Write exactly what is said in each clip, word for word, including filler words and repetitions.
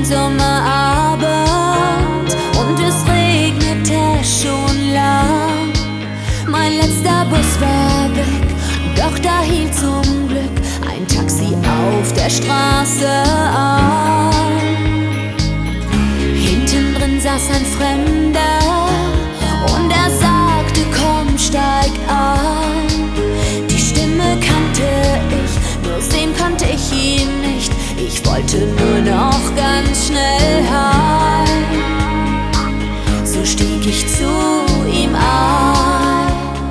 Sommerabend und es regnete schon lang. Mein letzter Bus war weg, doch da hielt zum Glück ein Taxi auf der Straße an. Hinten drin saß ein Fremder und er sagte: Komm, steig ein. Die Stimme kannte ich, nur sehen konnte ich ihn nicht. Ich wollte nur noch ganz schnell heim. So stieg ich zu ihm ein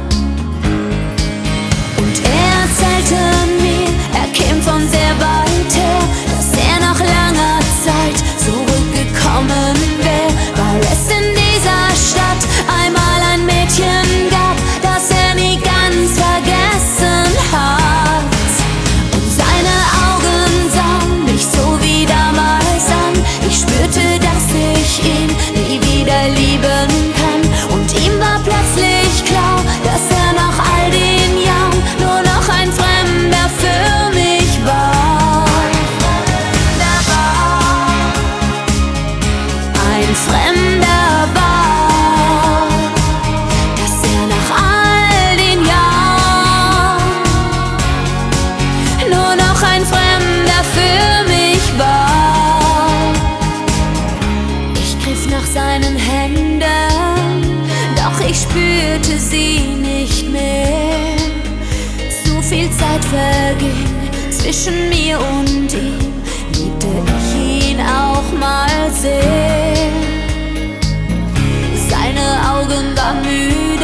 und er erzählte mir, er käme von sehr weit her, dass er nach langer Zeit zurückgekommen wäre, weil es in dieser Stadt einmal ein Mädchen gab, das er nie ganz vergessen hat. Und seine Augen sahen mich so wie damals an. Ich spürte, dass ich ihn nie wieder lieben kann. Und ihm war plötzlich klar, dass er nach all den Jahren nur noch ein Fremder für mich war. Ein Fremder war, dass er nach all den Jahren nur noch ein Fremder für mich war. Ich griff nach seinen Händen, doch ich spürte sie nicht mehr. Zu viel Zeit verging zwischen mir und ihm, liebte ich ihn auch mal sehr. Seine Augen waren müde